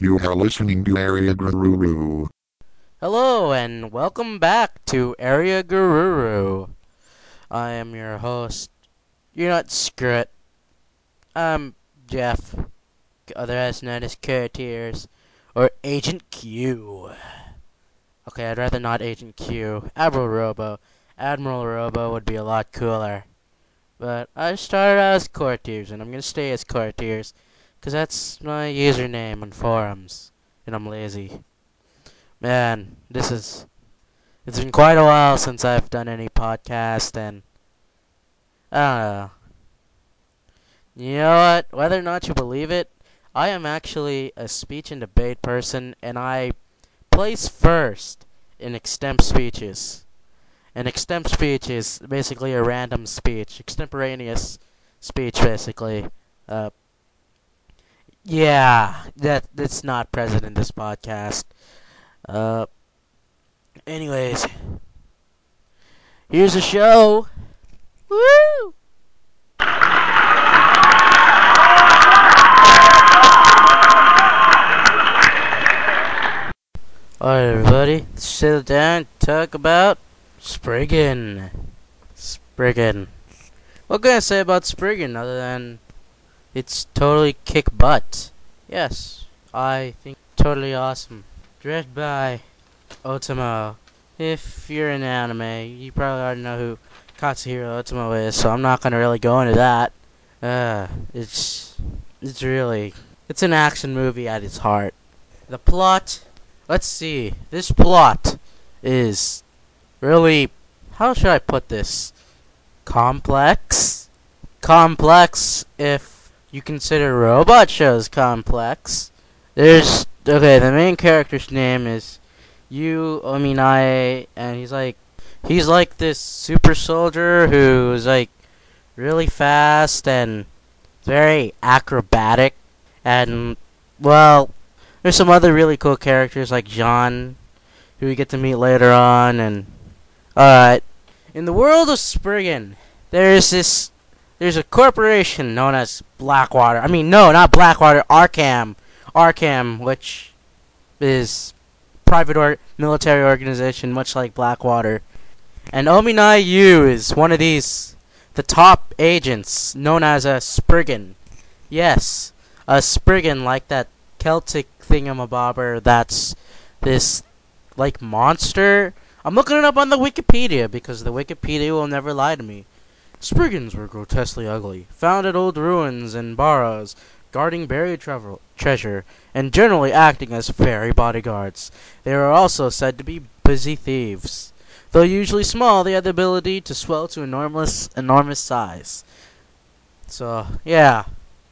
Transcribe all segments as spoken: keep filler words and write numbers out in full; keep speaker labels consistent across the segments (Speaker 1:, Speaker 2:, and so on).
Speaker 1: You are listening to Area Gururu.
Speaker 2: Hello and welcome back to Area Gururu. I am your host. You're not Scrut. I'm Jeff, otherwise known as Courtiers, or Agent Q. Okay, I'd rather not Agent Q. Admiral Robo. Admiral Robo would be a lot cooler. But I started out as Courtiers, and I'm gonna stay as Courtiers, because that's my username on forums, and I'm lazy. Man, this is... It's been quite a while since I've done any podcast, and... I don't know. You know what? Whether or not you believe it, I am actually a speech and debate person, and I place first in extemp speeches. An extemp speech is basically a random speech. Extemporaneous speech, basically. Uh... Yeah, that that's not present in this podcast. Uh, anyways, here's the show. Woo! Alright, everybody, let's sit down and talk about Spriggan. Spriggan. What can I say about Spriggan other than it's totally kick butt? Yes, I think totally awesome. Directed by Otomo. If you're in anime, you probably already know who Katsuhiro Otomo is, so I'm not gonna really go into that. Uh, it's it's really it's an action movie at its heart. The plot, let's see. This plot is really, how should I put this? Complex? Complex if you consider robot shows complex. There's Okay, the main character's name is Yu Ominae, and he's like, he's like this super soldier who's like really fast and very acrobatic, and well, there's some other really cool characters like Jean, who we get to meet later on, and alright, in the world of Spriggan, there's this, there's a corporation known as Blackwater, I mean, no, not Blackwater, Arkham, Arkham, which is private or military organization, much like Blackwater. And Ominae Yu is one of these, the top agents, known as a Spriggan. Yes, a Spriggan, like that Celtic thingamabobber that's this, like, monster. I'm looking it up on the Wikipedia, because the Wikipedia will never lie to me. Spriggans were grotesquely ugly, found at old ruins and barrows, guarding buried trev- treasure, and generally acting as fairy bodyguards. They are also said to be busy thieves. Though usually small, they had the ability to swell to enormous, enormous size. So, yeah.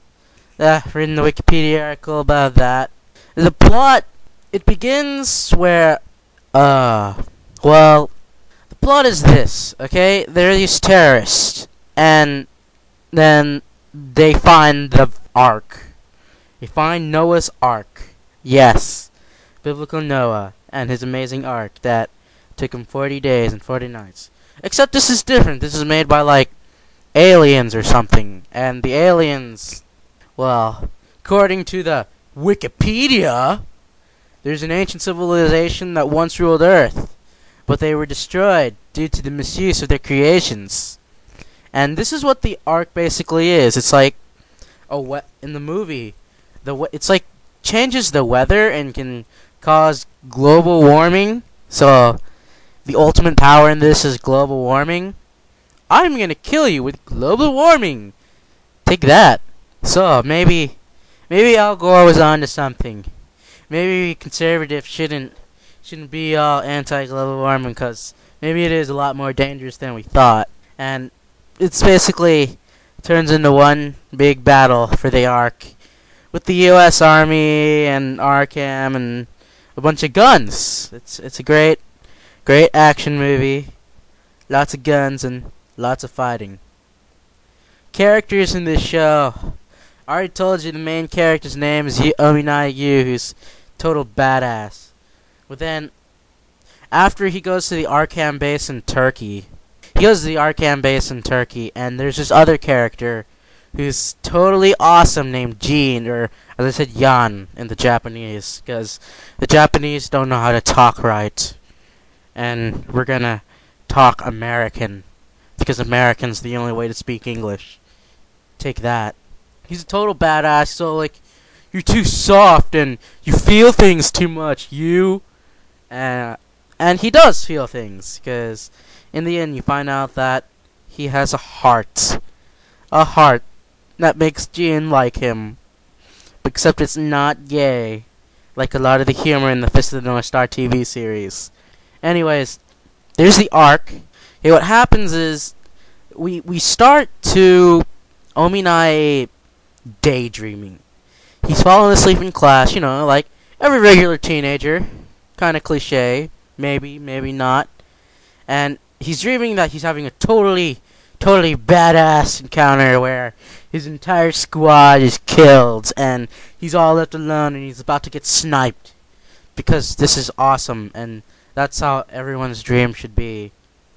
Speaker 2: Uh, reading the Wikipedia article about that. The plot, it begins where, uh, well, the plot is this, okay? There are these terrorists, and then they find the Ark. They find Noah's Ark. Yes, biblical Noah and his amazing Ark that took him forty days and forty nights. Except this is different. This is made by, like, aliens or something. And the aliens, well, according to the Wikipedia, there's an ancient civilization that once ruled Earth, but they were destroyed due to the misuse of their creations. And this is what the Ark basically is. It's like a we- in the movie, the we- it's like changes the weather and can cause global warming. So the ultimate power in this is global warming. I'm gonna kill you with global warming. Take that. So maybe maybe Al Gore was onto something. Maybe conservatives shouldn't shouldn't be all anti-global warming, because maybe it is a lot more dangerous than we thought. And it's basically turns into one big battle for the Ark, with the U S Army and Arkham and a bunch of guns. It's it's a great, great action movie. Lots of guns and lots of fighting. Characters in this show. I already told you the main character's name is y- Ominae Yu, who's total badass. But then, after he goes to the Arkham base in Turkey, he goes to the Arkham base in Turkey, and there's this other character who's totally awesome named Gene, or as I said, Yan in the Japanese, because the Japanese don't know how to talk right. And we're gonna talk American, because American's the only way to speak English. Take that. He's a total badass, so like, you're too soft and you feel things too much, you. Uh, and he does feel things, because in the end you find out that he has a heart. A heart that makes Jin like him. Except it's not gay, like a lot of the humor in the Fist of the North Star T V series. Anyways, there's the arc. Okay, what happens is, we we start to Ominai daydreaming. He's falling asleep in class, you know, like every regular teenager. Kind of cliche. Maybe, maybe not. And he's dreaming that he's having a totally, totally badass encounter where his entire squad is killed and he's all left alone and he's about to get sniped. Because this is awesome and that's how everyone's dream should be.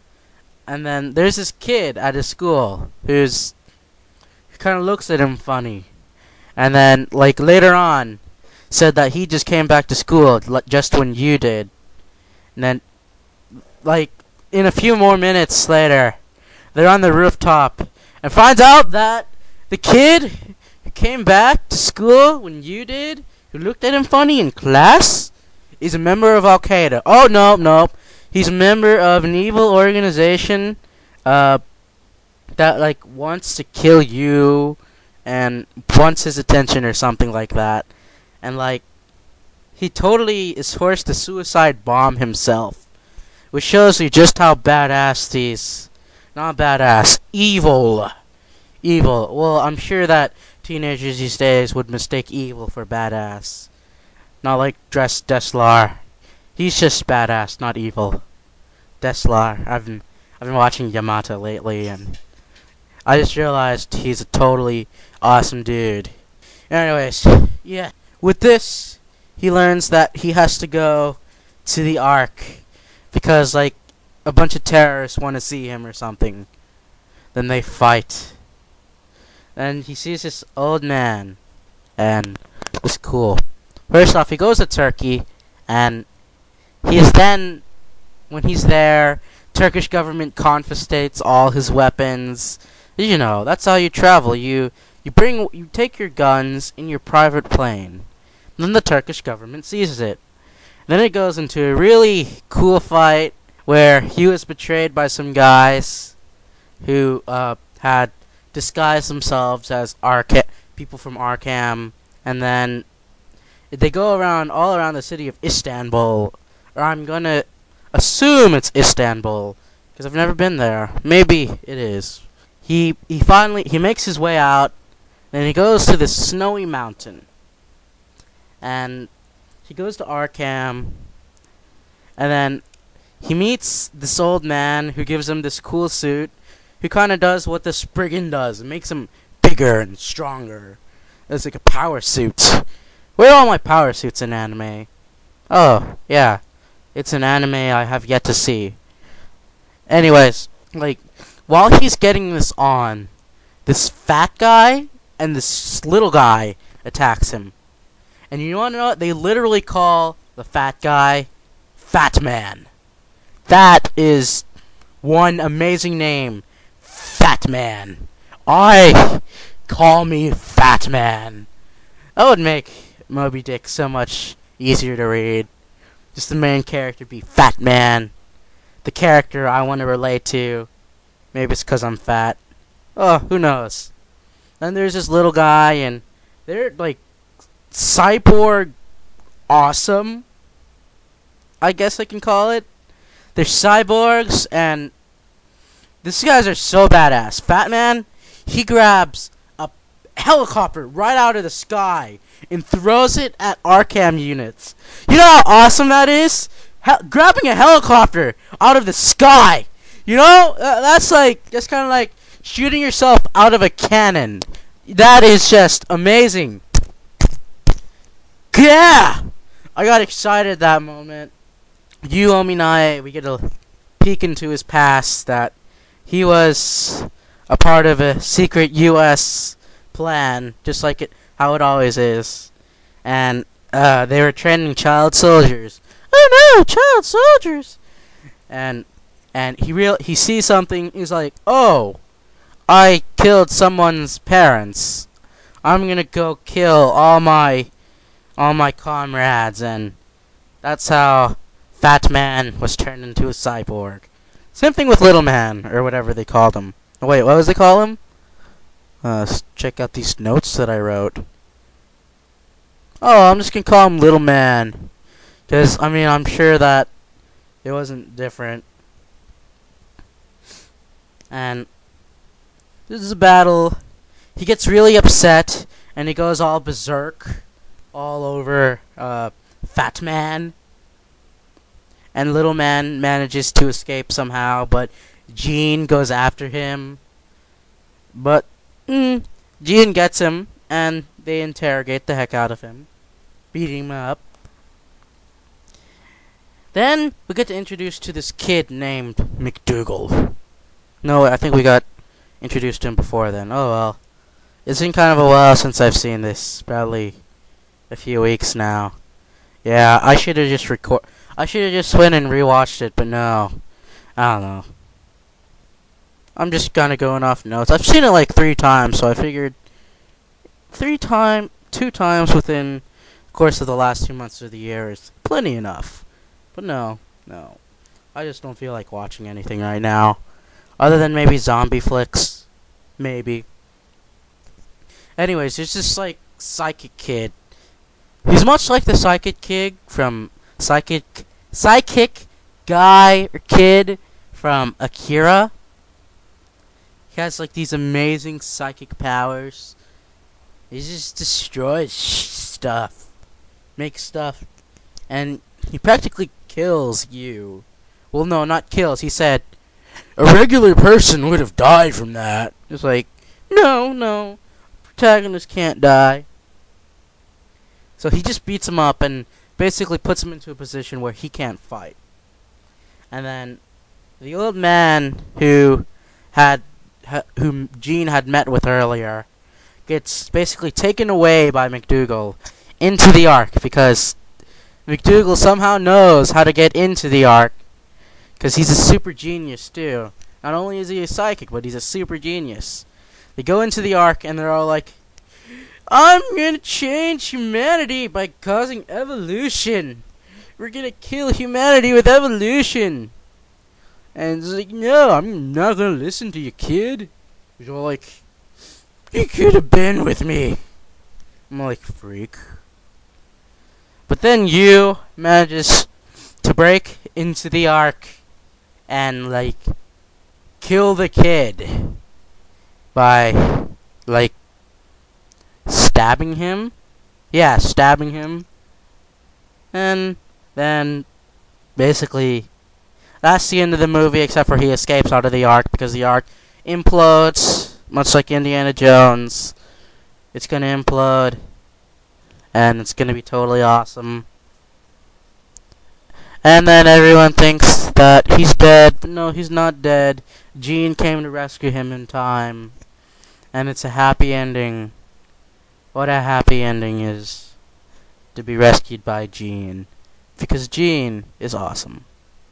Speaker 2: And then there's this kid at his school who's who kind of looks at him funny. And then, like, later on, said that he just came back to school just when you did. And then, like, in a few more minutes later, they're on the rooftop and finds out that the kid who came back to school when you did, who looked at him funny in class, is a member of Al Qaeda. Oh, no, no. He's a member of an evil organization uh, that, like, wants to kill you and wants his attention or something like that. And, like, he totally is forced to suicide bomb himself. Which shows you just how badass these... Not badass. Evil. Evil. Well, I'm sure that teenagers these days would mistake evil for badass. Not like Dress Deslar. He's just badass, not evil. Deslar. I've been, I've been watching Yamata lately, and I just realized he's a totally awesome dude. Anyways, yeah. With this, he learns that he has to go to the Ark because, like, a bunch of terrorists want to see him or something. Then they fight. And he sees this old man, and it's cool. First off, he goes to Turkey, and he is then, when he's there, Turkish government confiscates all his weapons. You know, that's how you travel. You you bring you take your guns in your private plane. Then the Turkish government seizes it. Then it goes into a really cool fight where he was betrayed by some guys who uh, had disguised themselves as Arca- people from Arkham, and then they go around all around the city of Istanbul, or I'm gonna assume it's Istanbul because I've never been there. Maybe it is. He he finally he makes his way out, and he goes to this snowy mountain, and he goes to Arkham, and then he meets this old man who gives him this cool suit, who kind of does what the Spriggan does. It makes him bigger and stronger. It's like a power suit. Where are all my power suits in anime? Oh, yeah. It's an anime I have yet to see. Anyways, like, while he's getting this on, this fat guy and this little guy attacks him. And you wanna know what? They literally call the fat guy Fat Man. That is one amazing name. Fat Man. I call me Fat Man. That would make Moby Dick so much easier to read. Just the main character be Fat Man. The character I want to relate to. Maybe it's because I'm fat. Oh, who knows. Then there's this little guy, and they're like cyborg awesome, I guess I can call it. They're cyborgs, and these guys are so badass. Fat Man, he grabs a helicopter right out of the sky and throws it at Arkham units. You know how awesome that is? Hel- grabbing a helicopter out of the sky. You know, uh, that's like, that's kind of like shooting yourself out of a cannon. That is just amazing. Yeah! I got excited that moment. Yu Ominai, we get a peek into his past that he was a part of a secret U S plan, just like it how it always is. And uh, they were training child soldiers. Oh no, child soldiers! And and he real he sees something. He's like, oh, I killed someone's parents. I'm gonna go kill all my all my comrades, and that's how Fat Man was turned into a cyborg. Same thing with Little Man, or whatever they called him. Oh, wait, what was they call him? Uh, s- check out these notes that I wrote. Oh, I'm just gonna call him Little Man. Because, I mean, I'm sure that it wasn't different. And this is a battle. He gets really upset, and he goes all berserk all over uh, Fat Man. And Little Man manages to escape somehow, but Gene goes after him. But mm, Gene gets him, and they interrogate the heck out of him, beat him up. Then we get introduced to this kid named McDougal. No, I think we got introduced to him before then. Oh well. It's been kind of a while since I've seen this. Probably a few weeks now. Yeah, I should have just record. I should have just went and rewatched it, but no. I don't know. I'm just kind of going off notes. I've seen it like three times, so I figured three time, two times within the course of the last two months of the year is plenty enough. But no, no. I just don't feel like watching anything right now. Other than maybe zombie flicks. Maybe. Anyways, there's this, like, psychic kid. He's much like the psychic kid from Psychic... Psychic guy or kid from Akira. He has, like, these amazing psychic powers. He just destroys sh- stuff. Makes stuff. And he practically kills you. Well, no, not kills. He said, a regular person would have died from that. It's like, no, no. Protagonist can't die. So he just beats him up and basically puts him into a position where he can't fight. And then the old man who had ha, whom Gene had met with earlier gets basically taken away by McDougal into the Ark because McDougal somehow knows how to get into the Ark because he's a super genius too. Not only is he a psychic, but he's a super genius. They go into the Ark and they're all like, I'm gonna change humanity by causing evolution. We're gonna kill humanity with evolution. And it's like, no, I'm not gonna listen to you, kid. He's all like, you could have been with me. I'm like, freak. But then you manages to break into the Ark and, like, kill the kid by, like, stabbing him. Yeah, stabbing him. And then, basically, that's the end of the movie, except for he escapes out of the Ark because the Ark implodes, much like Indiana Jones. It's gonna implode, and it's gonna be totally awesome. And then everyone thinks that he's dead, but no, he's not dead. Gene came to rescue him in time, and it's a happy ending. What a happy ending is to be rescued by Gene, because Gene is awesome.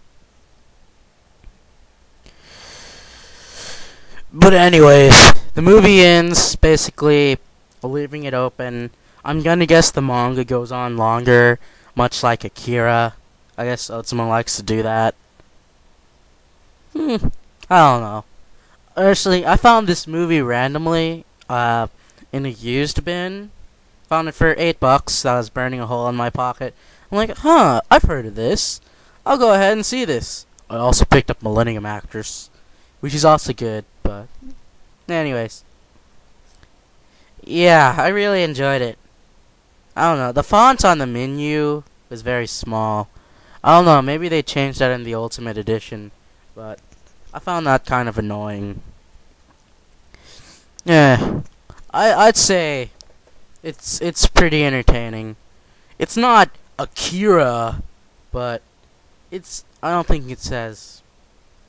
Speaker 2: But anyways, the movie ends basically leaving it open. I'm gonna guess the manga goes on longer, much like Akira. I guess Otsuma likes to do that. Hmm, I don't know. Honestly, I found this movie randomly, uh, in a used bin. Found it for eight bucks. That was burning a hole in my pocket. I'm like, huh, I've heard of this. I'll go ahead and see this. I also picked up Millennium Actress, which is also good, but anyways. Yeah, I really enjoyed it. I don't know, the font on the menu was very small. I don't know, maybe they changed that in the Ultimate Edition, but I found that kind of annoying. Yeah, I I'd say it's it's pretty entertaining. It's not Akira, but it's I don't think it says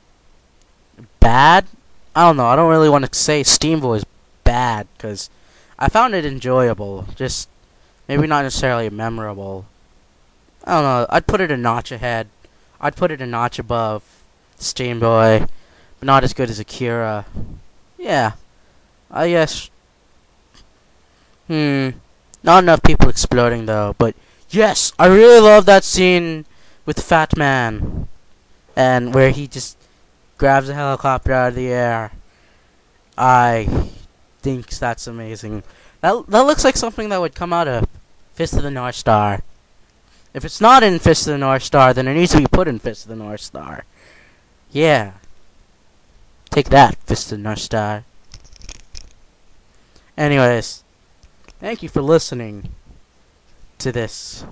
Speaker 2: bad. I don't know. I don't really want to say Steam Boy is bad because I found it enjoyable, just maybe not necessarily memorable. I don't know. I'd put it a notch ahead. I'd put it a notch above Steam Boy, but not as good as Akira. Yeah, I guess. Hmm. Not enough people exploding though, but yes, I really love that scene with Fat Man, and where he just grabs a helicopter out of the air. I think that's amazing. That that looks like something that would come out of Fist of the North Star. If it's not in Fist of the North Star, then it needs to be put in Fist of the North Star. Yeah. Take that, Fist of the North Star. Anyways, thank you for listening to this.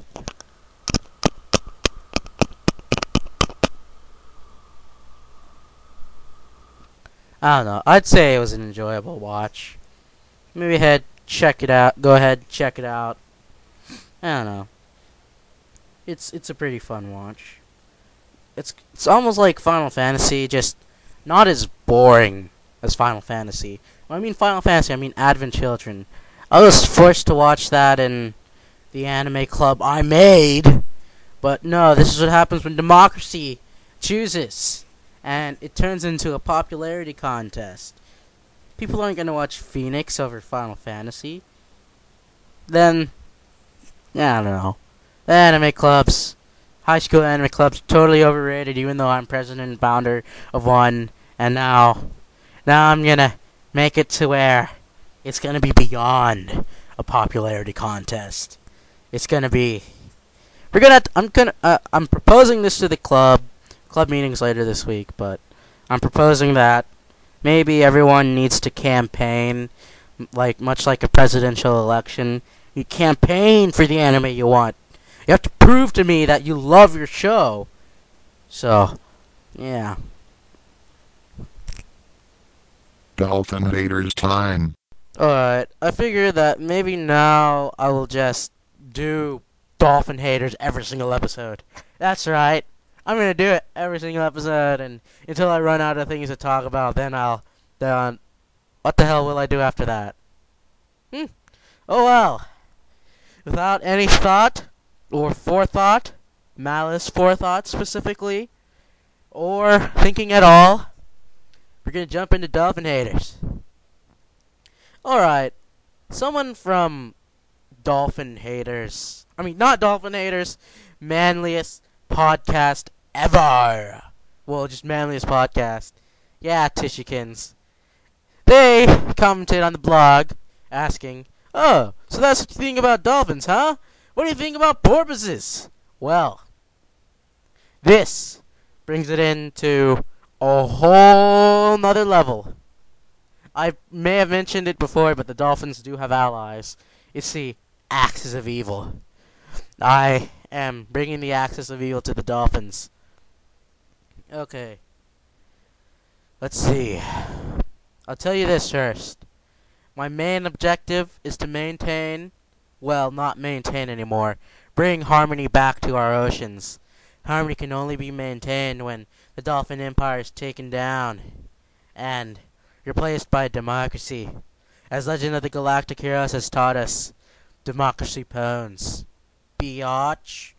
Speaker 2: I don't know. I'd say it was an enjoyable watch. Maybe ahead, check it out. Go ahead, check it out. I don't know. It's it's a pretty fun watch. It's it's almost like Final Fantasy, just not as boring as Final Fantasy. When I mean Final Fantasy, I mean Advent Children. I was forced to watch that in the anime club I made, but no, this is what happens when democracy chooses, and it turns into a popularity contest. People aren't gonna watch Phoenix over Final Fantasy. Then, yeah, I don't know. The anime clubs, high school anime clubs, totally overrated. Even though I'm president and founder of one, and now, now I'm gonna make it to where it's gonna be beyond a popularity contest. It's gonna be. We're gonna. I'm gonna. Uh, I'm proposing this to the club. Club meetings later this week, but I'm proposing that maybe everyone needs to campaign, like much like a presidential election. You campaign for the anime you want. You have to prove to me that you love your show. So, yeah.
Speaker 1: Dolphin haters time.
Speaker 2: Alright, I figure that maybe now I will just do Dolphin haters every single episode. That's right. I'm gonna do it every single episode, and until I run out of things to talk about, then I'll, then, what the hell will I do after that? Hmm. Oh well. Without any thought, or forethought, malice forethought specifically, or thinking at all, we're gonna jump into Dolphin haters. Alright, someone from Dolphin haters, I mean not Dolphin haters, manliest podcast ever. Well, just manliest podcast. Yeah, Tishikins. They commented on the blog asking, "Oh, so that's what you think about dolphins, huh? What do you think about porpoises?" Well, this brings it into a whole nother level. I may have mentioned it before, but the dolphins do have allies. It's the axis of evil. I am bringing the axis of evil to the dolphins. Okay. Let's see. I'll tell you this first. My main objective is to maintain, well, not maintain anymore, bring harmony back to our oceans. Harmony can only be maintained when the Dolphin Empire is taken down and replaced by democracy. As Legend of the Galactic Heroes has taught us, democracy pounds. Biatch.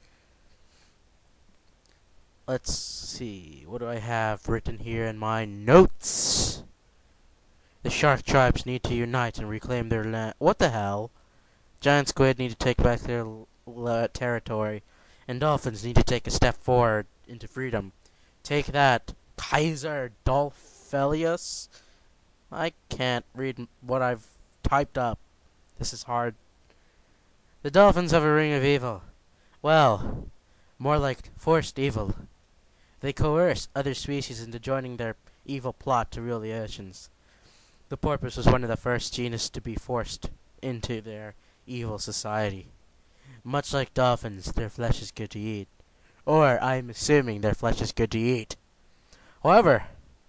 Speaker 2: Let's see. What do I have written here in my notes? The shark tribes need to unite and reclaim their land. What the hell? Giant squid need to take back their l- territory, and dolphins need to take a step forward into freedom. Take that, Kaiser Dolphelius. I can't read what I've typed up. This is hard. The dolphins have a ring of evil. Well, more like forced evil. They coerce other species into joining their evil plot to rule the oceans. The porpoise was one of the first genus to be forced into their evil society. Much like dolphins, their flesh is good to eat. Or, I'm assuming their flesh is good to eat. However,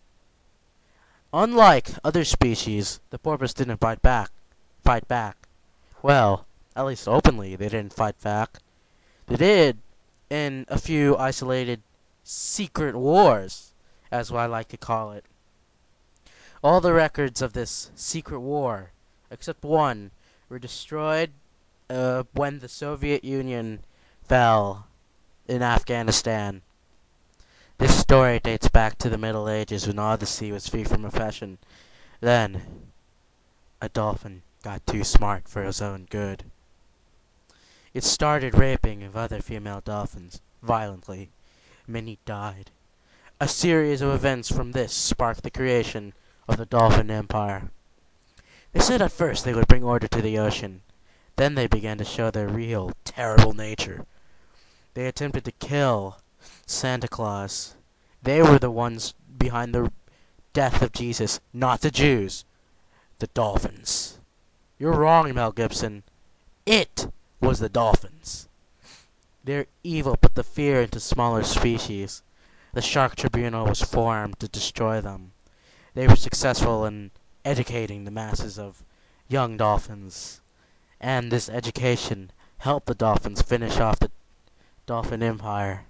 Speaker 2: unlike other species, the porpoise didn't fight back. Fight back. Well, at least openly, they didn't fight back. They did in a few isolated secret wars, as what I like to call it. All the records of this secret war, except one, were destroyed uh, when the Soviet Union fell in Afghanistan. This story dates back to the Middle Ages when all the sea was free from oppression. Then, a dolphin got too smart for his own good. It started raping of other female dolphins, violently. Many died. A series of events from this sparked the creation of the Dolphin Empire. They said at first they would bring order to the ocean. Then they began to show their real, terrible nature. They attempted to kill Santa Claus. They were the ones behind the death of Jesus, not the Jews. The dolphins. You're wrong, Mel Gibson. It was the dolphins. Their evil put the fear into smaller species. The Shark Tribunal was formed to destroy them. They were successful in educating the masses of young dolphins. And this education helped the dolphins finish off the Dolphin Empire.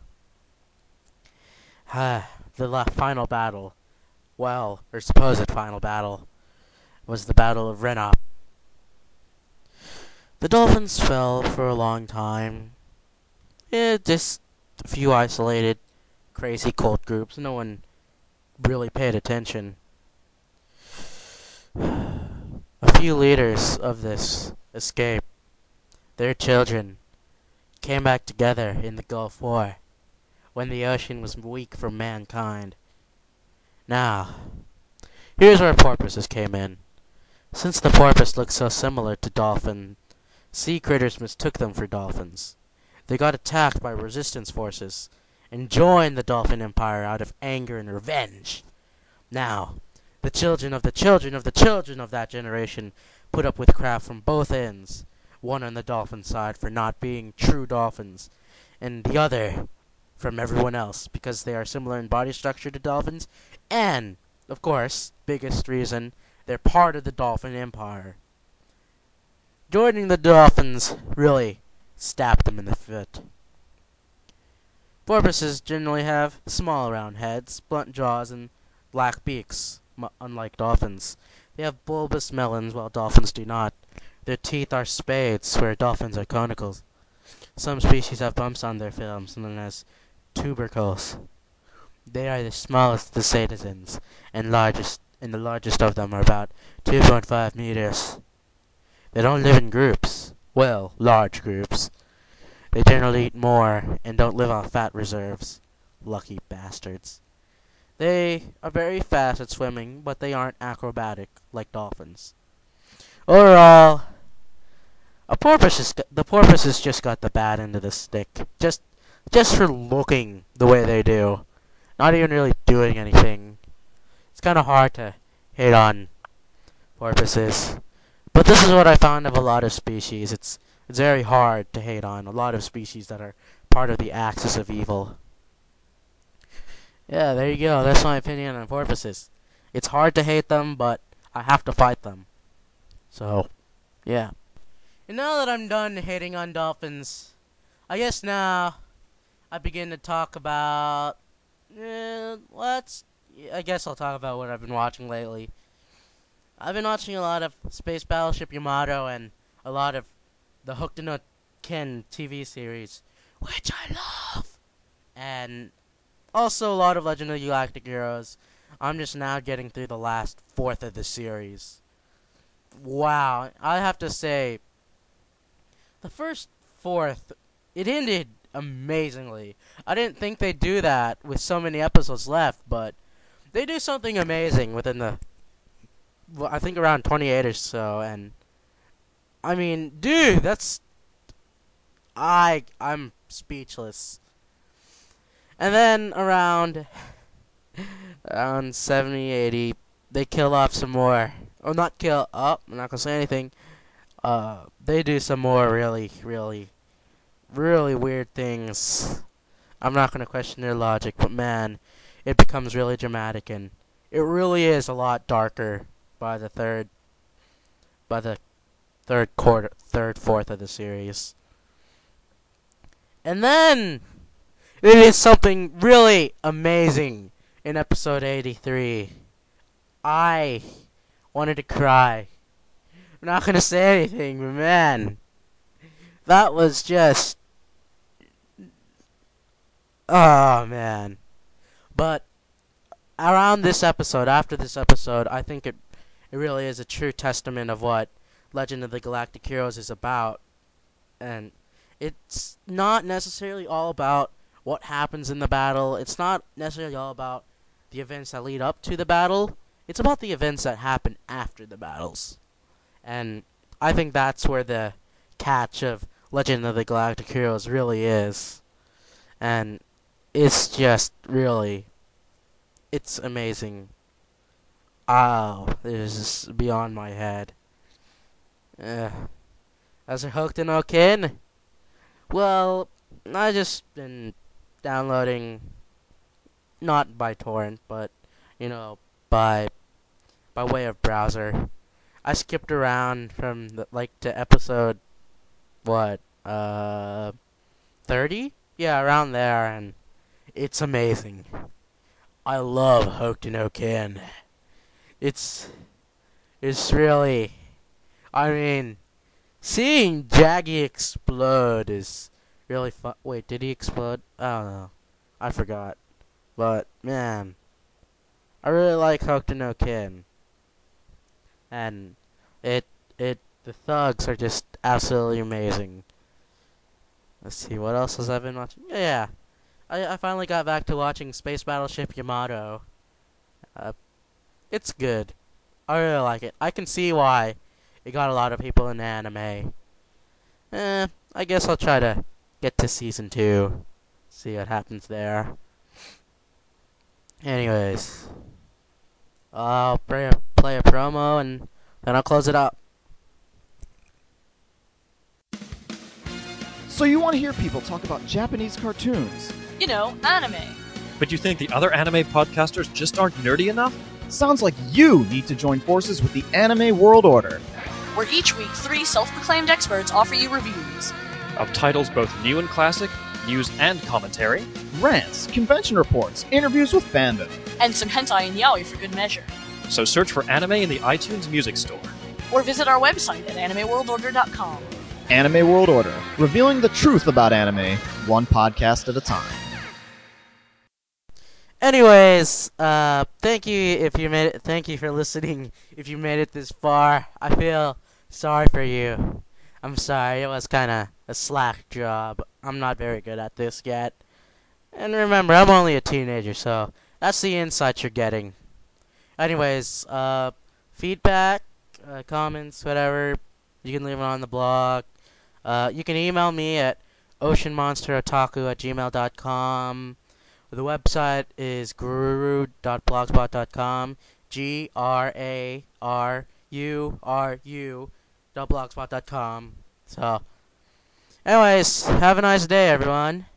Speaker 2: Ah, the la- final battle, well, or supposed final battle, was the Battle of Renop. The dolphins fell for a long time. Yeah, just a few isolated, crazy cult groups. No one really paid attention. A few leaders of this escape, their children, came back together in the Gulf War, when the ocean was weak for mankind. Now, here's where porpoises came in. Since the porpoise looked so similar to dolphin, sea critters mistook them for dolphins. They got attacked by resistance forces and joined the Dolphin Empire out of anger and revenge. Now, the children of the children of the children of that generation put up with crap from both ends, one on the dolphin side for not being true dolphins, and the other from everyone else because they are similar in body structure to dolphins, and, of course, biggest reason, they're part of the Dolphin Empire. Joining the dolphins really stabbed them in the foot. Porpoises generally have small round heads, blunt jaws, and black beaks, unlike dolphins. They have bulbous melons, while dolphins do not. Their teeth are spades, where dolphins are conicals. Some species have bumps on their fins, known as tubercles. They are the smallest of the cetaceans, and largest, and the largest of them are about two point five meters. They don't live in groups. Well, large groups. They generally eat more, and don't live on fat reserves. Lucky bastards. They are very fast at swimming, but they aren't acrobatic like dolphins. Overall, a porpoise is, the porpoises just got the bad end of the stick. Just, just for looking the way they do. Not even really doing anything. It's kind of hard to hate on porpoises. But this is what I found of a lot of species. It's it's very hard to hate on a lot of species that are part of the axis of evil. Yeah, there you go. That's my opinion on porpoises. It's hard to hate them, but I have to fight them. So, yeah. And now that I'm done hating on dolphins, I guess now I begin to talk about... Eh, let's... I guess I'll talk about what I've been watching lately. I've been watching a lot of Space Battleship Yamato and a lot of the Hokuto no Ken T V series, which I love. And also a lot of Legend of the Galactic Heroes. I'm just now getting through the last fourth of the series. Wow, I have to say, the first fourth, it ended amazingly. I didn't think they'd do that with so many episodes left, but they do something amazing within the, well, I think around twenty-eight or so, and I mean, dude, that's, I, I'm speechless. And then around, around seventy, eighty, they kill off some more, or not kill, oh, I'm not gonna say anything, uh, they do some more really, really, really weird things. I'm not gonna question their logic, but man, it becomes really dramatic, and it really is a lot darker by the third, by the third quarter, third, fourth of the series. And then, it is something really amazing in episode eighty-three. I wanted to cry. we're not gonna say anything, but man, that was just, oh man. But around this episode, after this episode, I think it it really is a true testament of what Legend of the Galactic Heroes is about. And it's not necessarily all about what happens in the battle. It's not necessarily all about the events that lead up to the battle. It's about the events that happen after the battles. And I think that's where the catch of Legend of the Galactic Heroes really is. And it's just really, it's amazing. Oh, it is just beyond my head. Uh, as for Hokuto no Ken, well, I just been downloading, not by torrent, but, you know, by by way of browser. I skipped around from, the, like, to episode, what, uh, thirty? Yeah, around there, and it's amazing. I love Hokuto no Ken. It's, it's really, I mean, seeing Jaggy explode is really fun. Wait, did he explode? I don't know. I forgot. But, man, I really like Hokuto no Ken. And it, it, the thugs are just absolutely amazing. Let's see, what else has I been watching? Yeah, I, I finally got back to watching Space Battleship Yamato. Uh, it's good. I really like it. I can see why it got a lot of people in anime. Eh, I guess I'll try to get to season two. See what happens there. Anyways, I'll play a, play a promo and then I'll close it up.
Speaker 3: So you want to hear people talk about Japanese cartoons?
Speaker 4: You know, anime.
Speaker 5: But you think the other anime podcasters just aren't nerdy enough?
Speaker 3: Sounds like you need to join forces with the Anime World Order.
Speaker 4: Where each week, three self-proclaimed experts offer you reviews
Speaker 5: Of titles both new and classic, news and commentary,
Speaker 3: Rants, convention reports, interviews with fandom.
Speaker 4: and some hentai and yaoi for good measure.
Speaker 5: so search for anime in the iTunes Music Store.
Speaker 4: Or visit our website at anime world order dot com.
Speaker 3: Anime World Order, revealing the truth about anime, one podcast at a time.
Speaker 2: Anyways, uh, thank you if you made it. Thank you for listening. If you made it this far, I feel sorry for you. I'm sorry. It was kind of a slack job. I'm not very good at this yet. And remember, I'm only a teenager, so that's the insight you're getting. Anyways, uh, feedback, uh, comments, whatever, you can leave it on the blog. Uh, you can email me at ocean monster otaku at gmail dot com. The website is guru dot blogspot dot com. G R A R U R U dot blogspot dot com. So, anyways, have a nice day, everyone.